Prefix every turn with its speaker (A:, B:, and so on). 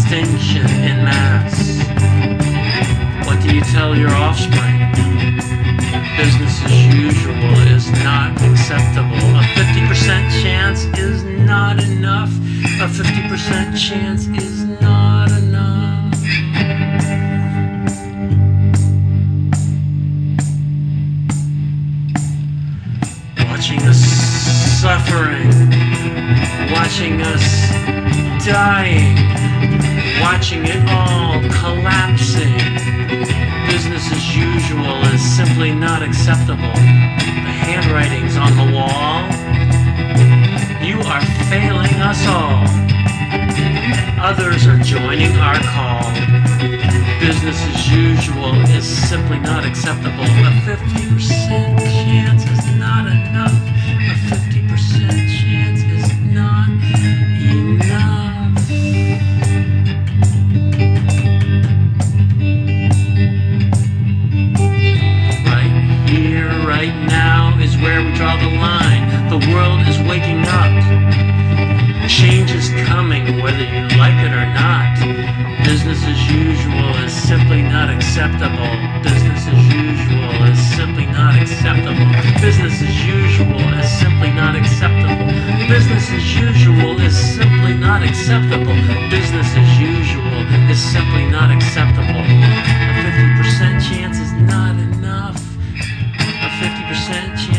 A: extinction in mass. What do you tell your offspring? Business as usual is not acceptable. A 50% chance is not enough. A 50% chance is not enough. Watching us suffering, watching us dying, watching it all collapsing. Business as usual is simply not acceptable. The handwriting's on the wall. You are failing us all. Others are joining our call. Business as usual is simply not acceptable. A 50% chance is not enough. A 50% chance is not enough. Right here, right now is where we draw the line. The world is waking up. Change is coming whether you like it or not. Business as usual is simply not acceptable. Business as usual is simply not acceptable. Business as usual is simply not acceptable. Business as usual is simply not acceptable. Business as usual is simply not acceptable. A 50% chance is not enough. A 50% chance